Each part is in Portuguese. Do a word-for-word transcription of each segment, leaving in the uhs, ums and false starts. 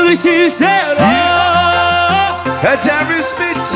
fui sincero. É Jerry Smith.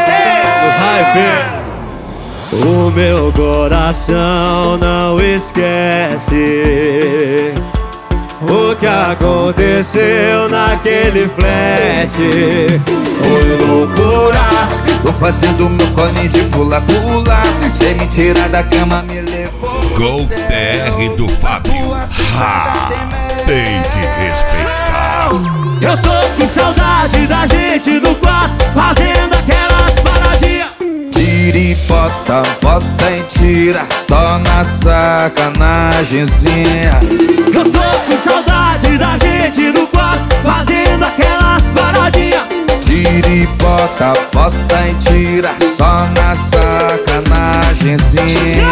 O meu coração não esquece o que aconteceu naquele flat. Foi loucura. Tô fazendo meu colinho de pula-pula. Sem me tirar da cama me levou. Gol T R do Fábio. Ha, tem que respeitar. Eu tô com saudade da gente no quarto, fazendo aquelas paradinhas. Tira e bota, bota e tira, só na sacanagemzinha. Eu tô com saudade da gente no quarto, fazendo aquelas paradinhas. Tira e bota, bota e tira, só na sacanagemzinha.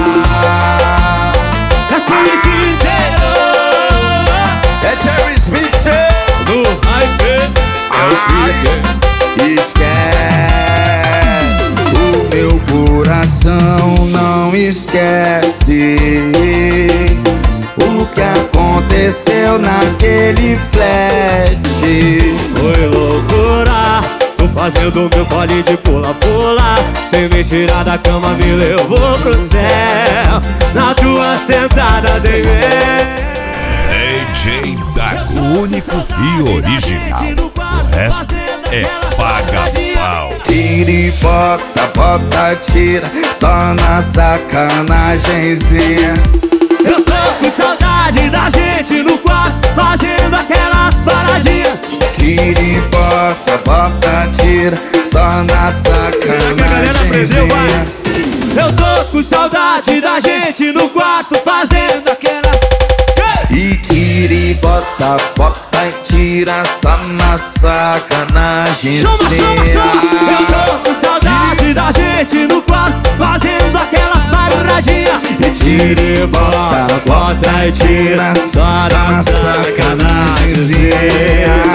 É fui sincero. É Jerry Smith. No hype é o pique. Esquece, o meu coração não esquece o que aconteceu naquele flat. Foi loucura. Tô fazendo meu baile de pula-pula. Sem me tirar da cama me levou pro céu. Na tua sentada dei mel. D J Dago, único e original. O resto é paga-pau. Tira e bota, bota, tira, só na sacanagemzinha. Eu tô com saudade da gente no quarto, fazendo aquelas paradinhas. Tira e bota, bota, tira, só na sacanagemzinha. Eu tô com saudade da gente no quarto, fazendo aquelas. E tira e bota, bota e tira, só na sacanagemzinha. Chama, chama, chama. Eu tô com saudade da gente no quarto, fazendo aquelas paradinhas. E tira e bota, bota e tira, só na sacanagemzinha.